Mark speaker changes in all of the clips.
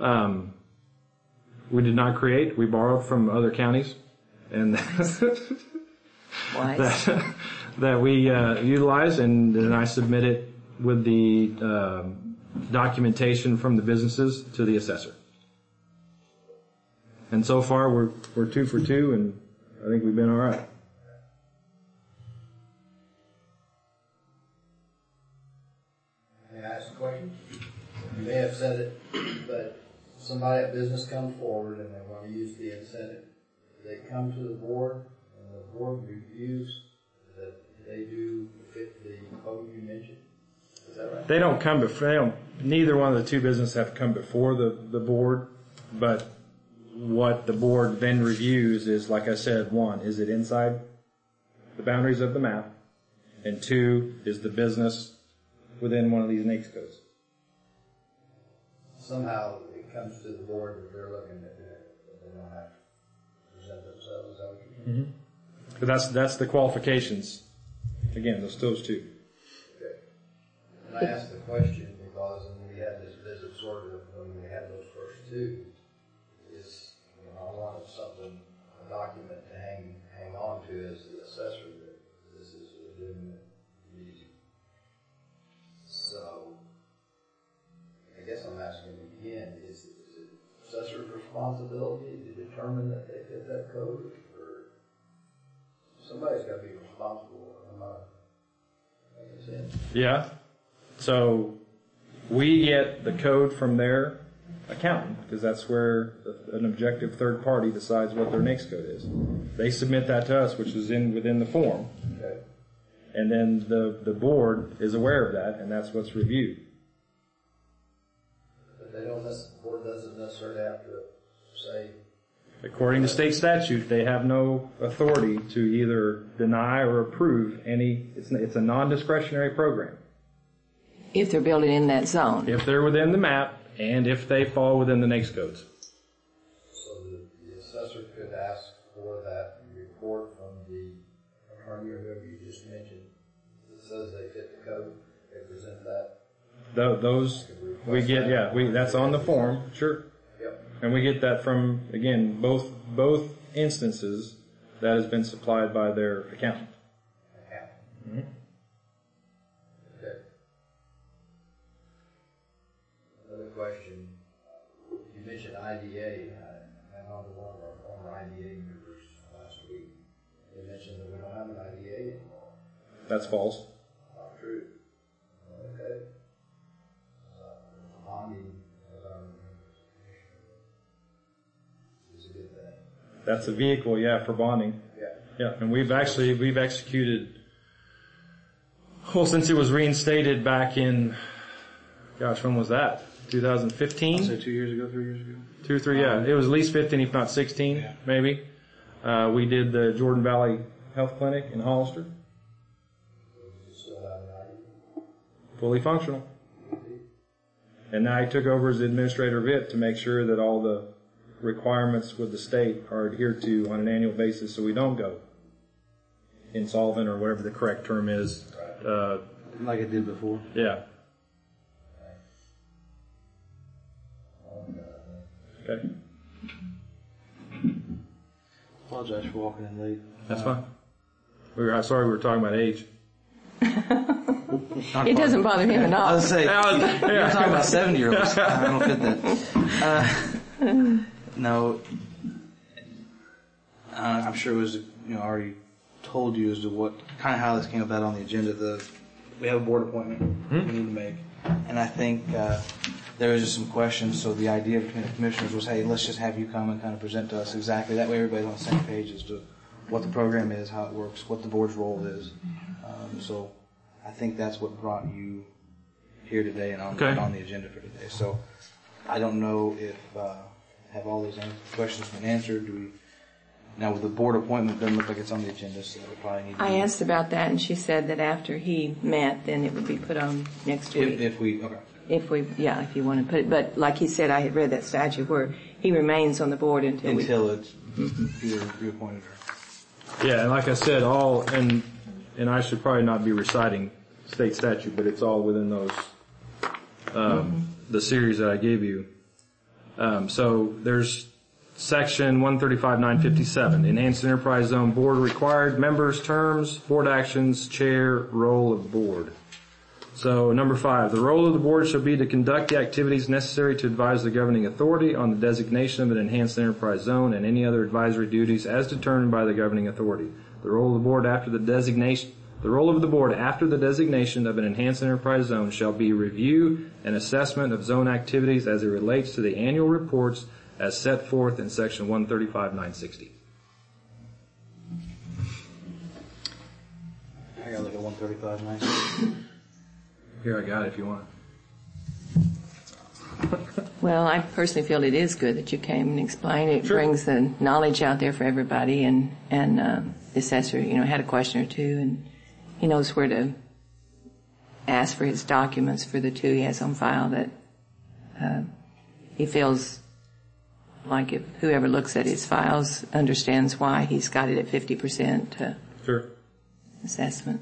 Speaker 1: We did not create. We borrowed from other counties, and that we utilize, and then I submit it with the documentation from the businesses to the assessor. And so far, we're 2 for 2, and I think we've been all right.
Speaker 2: May I ask a question? You may have said it, but somebody at business comes forward and they want to use the incentive. They come to the board, and the board reviews that they do fit the code you mentioned. Is that right?
Speaker 1: They don't come before. Neither one of the two businesses have come before the board, but what the board then reviews is, like I said, 1, is it inside the boundaries of the map, and 2, is the business within one of these NAICS codes.
Speaker 2: Somehow it comes to the board that they're looking at it, but they don't have to present themselves. Is that what you mean?
Speaker 1: Mm-hmm. So that's the qualifications. Again, those 2.
Speaker 2: Okay. And I asked the question because when we had this visit sort of when we had those first 2, I wanted something, a document to hang on to as the assessor that this is a legitimate reason. So, I guess I'm asking again, is it assessor's responsibility to determine that they fit that code? Or somebody's got to be responsible. I'm not making sense.
Speaker 1: Yeah. So we get the code from their accountant, because that's where an objective third party decides what their NAICS code is. They submit that to us, which is within the form.
Speaker 2: Okay.
Speaker 1: And then the board is aware of that, and that's what's reviewed.
Speaker 2: But the board doesn't necessarily have to say.
Speaker 1: According to state statute, they have no authority to either deny or approve any. It's a non-discretionary program.
Speaker 3: If they're building in that zone.
Speaker 1: If they're within the map, and if they fall within the NAICS codes.
Speaker 2: So the assessor could ask for that report from the attorney or whoever you just mentioned that says they fit the code. They present that.
Speaker 1: Those we get, that's on the form, sure.
Speaker 2: Yep.
Speaker 1: And we get that from, again, both instances that has been supplied by their accountant. Mm-hmm.
Speaker 2: Another question. You mentioned IDA. I know one of our former IDA members last week. They mentioned that we don't have an IDA anymore.
Speaker 1: That's false.
Speaker 2: Not true. Okay. Bonding is a good thing.
Speaker 1: That's a vehicle, for bonding. Yeah, and we've executed, since it was reinstated back in, when was that? 2015?
Speaker 4: I'd say 2 years ago, 3 years ago.
Speaker 1: 2 or 3, It was at least 15, if not 16, maybe. We did the Jordan Valley Health Clinic in Hollister. Fully functional. And now I took over as administrator of it to make sure that all the requirements with the state are adhered to on an annual basis so we don't go insolvent or whatever the correct term is.
Speaker 4: Like it did before.
Speaker 1: Yeah. Okay.
Speaker 4: Apologize for walking in late.
Speaker 1: That's fine. Sorry we were talking about age.
Speaker 3: It doesn't bother him at all.
Speaker 4: I was saying, you're talking about 7-year-olds. I don't fit that. No, I'm sure it was, already told you as to what, kind of how this came about on the agenda. We have a board appointment we need to make. And I think there was just some questions, so the idea between the commissioners was, hey, let's just have you come and kind of present to us exactly. That way everybody's on the same page as to what the program is, how it works, what the board's role is. So I think that's what brought you here today and on the agenda for today. So I don't know if have all those questions been answered. Now with the board appointment, it doesn't look like it's on the agenda, so we probably need to...
Speaker 3: I asked about that, and she said that after he met, then it would be put on next week.
Speaker 4: If you
Speaker 3: want to put it. But like he said, I had read that statute where he remains on the board until
Speaker 4: it's either reappointed or...
Speaker 1: Yeah, and like I said, and I should probably not be reciting state statute, but it's all within those, the series that I gave you. So there's section 135.957, Enhanced Enterprise Zone Board required members, terms, board actions, chair, role of board. So number 5, the role of the board shall be to conduct the activities necessary to advise the governing authority on the designation of an enhanced enterprise zone and any other advisory duties as determined by the governing authority. The role of the board after the designation of an enhanced enterprise zone shall be review and assessment of zone activities as it relates to the annual reports as set forth in section 135.960.
Speaker 4: I gotta look at 135.960.
Speaker 1: Here, I got it if you want.
Speaker 3: Well, I personally feel it is good that you came and explained it. It
Speaker 1: Sure.
Speaker 3: brings the knowledge out there for everybody, and the assessor, had a question or two, and he knows where to ask for his documents for the two he has on file, that he feels like if whoever looks at his files understands why he's got it at 50%
Speaker 1: Sure.
Speaker 3: assessment.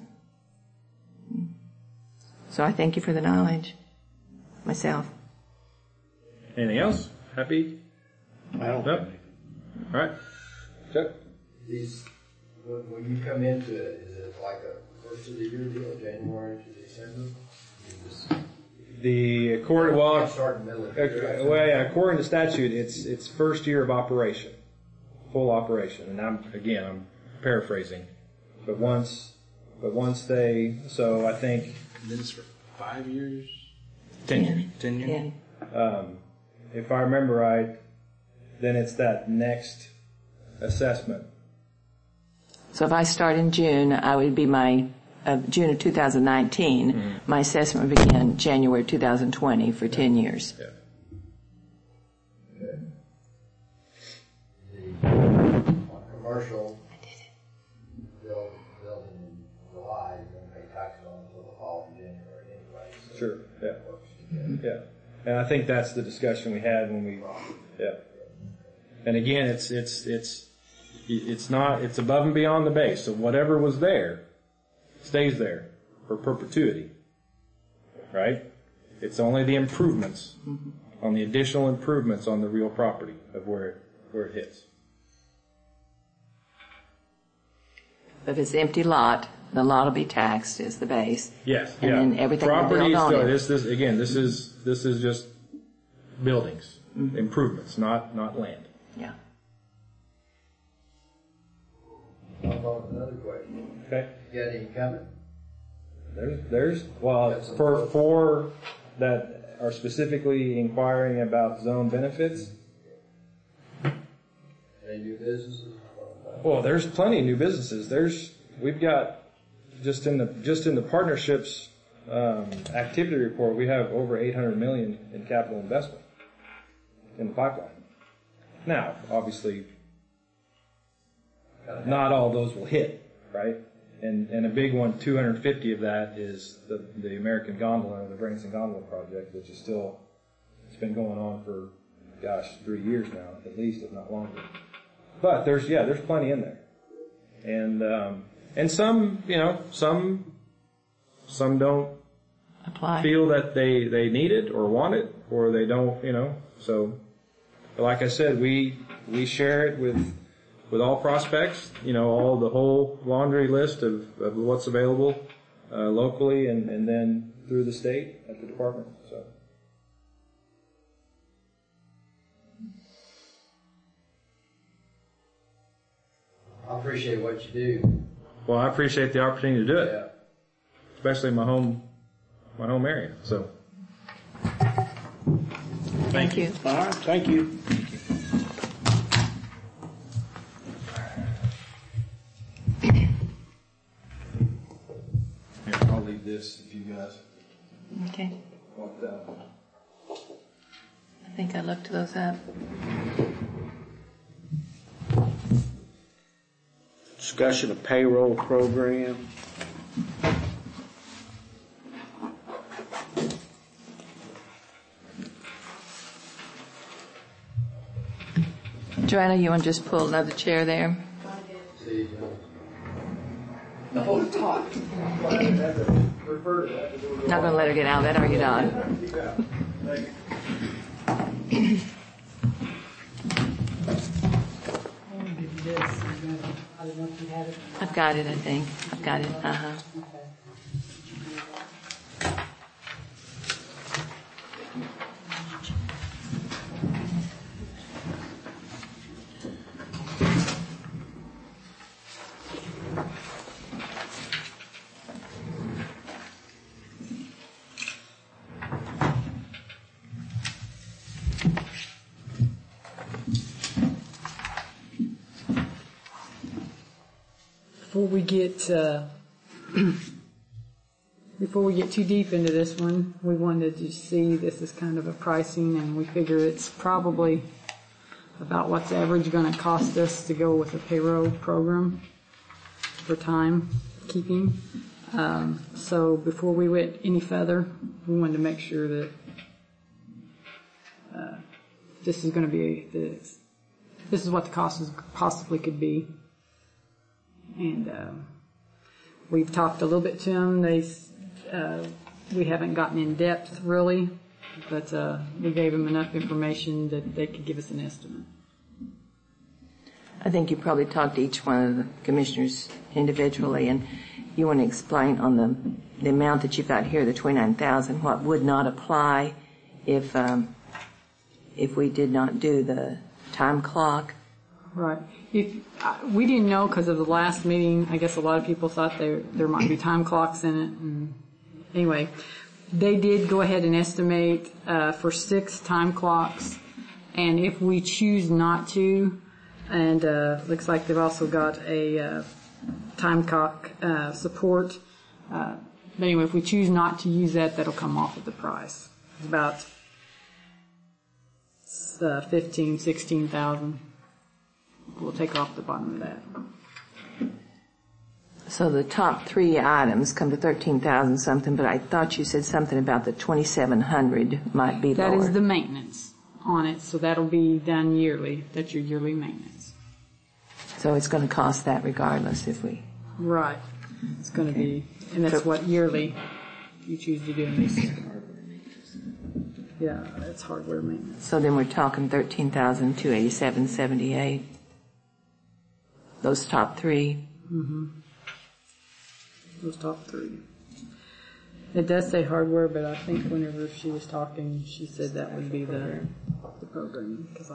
Speaker 3: So I thank you for the knowledge myself.
Speaker 1: Anything else? Happy?
Speaker 4: I don't
Speaker 1: Nope. All right. Chuck?
Speaker 2: These, when you come into it, is it like a first of the year deal, January to December? You just start in the middle of the year.
Speaker 1: According to statute, it's first year of operation, full operation, and I'm paraphrasing, but once they, so I think
Speaker 4: Then it's for 5 years?
Speaker 1: 10 years.
Speaker 4: 10 years?
Speaker 1: If I remember right, then it's that next assessment.
Speaker 3: So if I start in June, I would be June of 2019. Mm-hmm. My assessment would begin January 2020 for 10 years.
Speaker 1: Yeah.
Speaker 2: Commercial building in July, you're going to pay taxes on until the following January anyway. So
Speaker 1: Sure. Yeah.
Speaker 2: it works together.
Speaker 1: Yeah. And I think that's the discussion we had when we, yeah. And again, it's above and beyond the base. So whatever was there stays there for perpetuity. Right? It's only the improvements on the additional improvements on the real property of where it hits.
Speaker 3: If it's an empty lot, the lot will be taxed as the base.
Speaker 1: Yes.
Speaker 3: And then everything will
Speaker 1: property
Speaker 3: build on it.
Speaker 1: This is just buildings, improvements, not land.
Speaker 3: Yeah.
Speaker 2: I'll go with another question.
Speaker 1: Okay.
Speaker 2: You got any coming?
Speaker 1: There's for that are specifically inquiring about zone benefits.
Speaker 2: Any new businesses?
Speaker 1: Well, there's plenty of new businesses. We've got just in the partnerships activity report, we have over $800 million in capital investment in the pipeline. Now, obviously, not all those will hit, right? And a big one, 250 of that is the American Gondola, the Branson Gondola project, which is still, it's been going on for, 3 years now, at least, if not longer. But there's plenty in there. And some, some don't
Speaker 3: Apply.
Speaker 1: feel that they need it or want it, or they don't, so like I said, we share it with all prospects, the whole laundry list of what's available locally and then through the state at the department. So
Speaker 2: I appreciate what you do.
Speaker 1: well, I appreciate the opportunity to do it,
Speaker 2: Yeah.
Speaker 1: especially in my home area. So
Speaker 3: Thank you.
Speaker 5: All right, thank you.
Speaker 1: here, I'll leave this if you guys
Speaker 3: Okay.
Speaker 1: want that.
Speaker 3: I think I looked those up.
Speaker 5: Discussion of payroll program.
Speaker 3: Joanna, you want to just pull another chair there?
Speaker 2: See you.
Speaker 3: Not going to let her get out of that, are you, Don?
Speaker 6: don't know if you have it.
Speaker 3: I've got it, I think. I've got it. Uh-huh.
Speaker 6: Okay. Before we get too deep into this one, we wanted to see this is kind of a pricing, and we figure it's probably about what's average going to cost us to go with a payroll program for time keeping. So before we went any further, we wanted to make sure that this is going to be this is what the cost possibly could be. And we've talked a little bit to them. We haven't gotten in depth really, but we gave them enough information that they could give us an estimate.
Speaker 3: I think you probably talked to each one of the commissioners individually, and you want to explain on the amount that you've got here, the $29,000, what would not apply if we did not do the time clock.
Speaker 6: Right. We didn't know because of the last meeting. I guess a lot of people thought there might be time clocks in it. And anyway, they did go ahead and estimate for 6 time clocks. And if we choose not to, and looks like they've also got a time clock support. But anyway, if we choose not to use that, that'll come off of the price. It's about 16,000. We'll take off the bottom of that.
Speaker 3: So the top 3 items come to 13,000 something, but I thought you said something about the 2,700 might be lower.
Speaker 6: That is the maintenance on it, so that'll be done yearly. That's your yearly maintenance.
Speaker 3: So it's going to cost that regardless if we...
Speaker 6: Right. It's going to be, and that's what yearly you choose to do in this. Yeah, it's hardware maintenance.
Speaker 3: So then we're talking 13,287.78. Those top 3.
Speaker 6: Mm-hmm. Those top 3. It does say hardware, but I think whenever she was talking, she said that would be the programming, because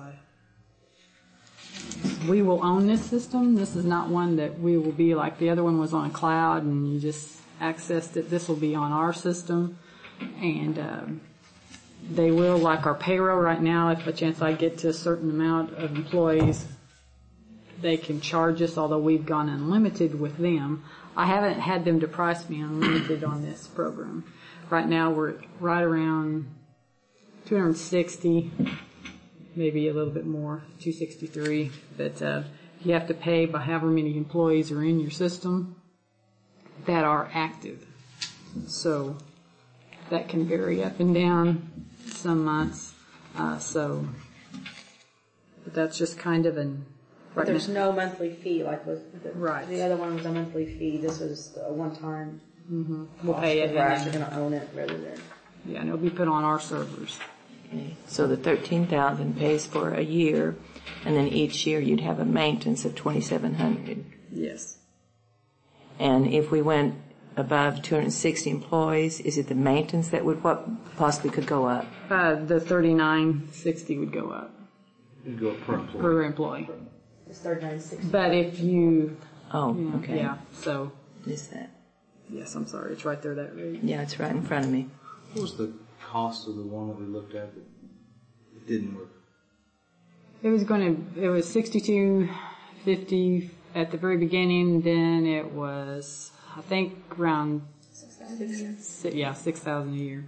Speaker 6: we will own this system. This is not one that we will be like the other one was on a cloud and you just accessed it. This will be on our system, and they will, like our payroll right now, if a chance I get to a certain amount of employees, they can charge us, although we've gone unlimited with them. I haven't had them to price me unlimited on this program. Right now we're right around 260, maybe a little bit more, 263. But you have to pay by however many employees are in your system that are active. So that can vary up and down some months. But that's just kind of an...
Speaker 7: But there's no monthly fee like with
Speaker 6: right.
Speaker 7: The other one was a monthly fee. This was a one-time.
Speaker 6: Mm-hmm. We'll pay it.
Speaker 7: We're actually going to own it rather than.
Speaker 6: Yeah, and it'll be put on our servers.
Speaker 3: Okay. So the 13,000 pays for a year, and then each year you'd have a maintenance of 2,700.
Speaker 6: Yes.
Speaker 3: And if we went above 260 employees, is it the maintenance that would what possibly could go up?
Speaker 6: The 39.60 would go up.
Speaker 5: It'd go per employee.
Speaker 6: Per employee.
Speaker 7: It's $39.60.
Speaker 6: But if you...
Speaker 3: Oh, okay.
Speaker 6: Yeah, so...
Speaker 3: Is that?
Speaker 6: Yes, I'm sorry. It's right there, that rate.
Speaker 3: Yeah, it's right in front of me.
Speaker 4: What was the cost of the one that we looked at that it didn't work?
Speaker 6: It was $62.50 at the very beginning. Then it was, I think, around 6,000 yeah, 6,000 a year.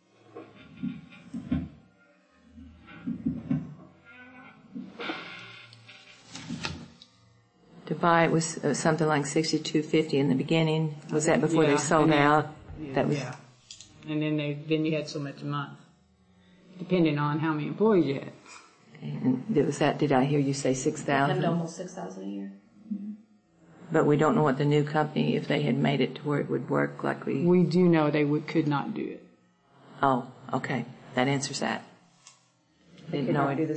Speaker 3: To buy it was something like $62.50 in the beginning. Was that before
Speaker 6: Yeah,
Speaker 3: they sold
Speaker 6: and then-
Speaker 3: out? That was.
Speaker 6: Yeah. And then you had so much a month, depending on how many employees you had.
Speaker 3: And was that? Did I hear you say
Speaker 7: Come to
Speaker 3: 6,000?
Speaker 7: almost 6,000 a year.
Speaker 3: But we don't know what the new company, if they had made it to where it would work like we.
Speaker 6: We do know they could not do it.
Speaker 3: Oh, okay. That answers that.
Speaker 7: They
Speaker 3: Didn't
Speaker 7: could
Speaker 3: know
Speaker 7: not
Speaker 3: it.
Speaker 7: do the